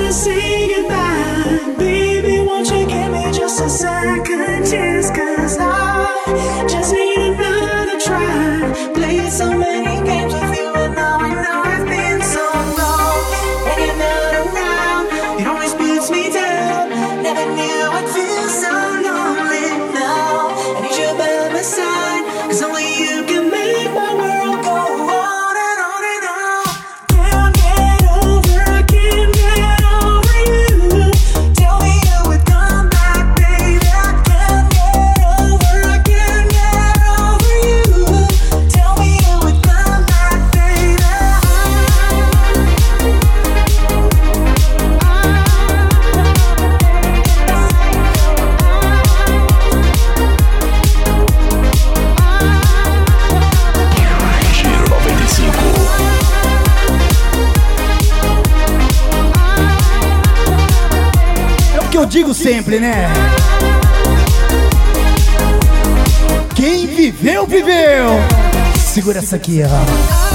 wanna say goodbye. Baby, won't you give me just a second chance? 'Cause I just need another try. Played so many games with you and now I know it's been so long. When you're not around, it always puts me down. Never knew I'd feel so lonely now. I need you by my side, 'cause only you can make my world go on and on and on. Can't get over, I can't get over you. Tell me you would come back, baby. I can't get over, I can't get over you. Tell me you would come back, baby. Giro 95. É o que eu digo sempre, né? Quem viveu, viveu. Segura essa aqui, ó.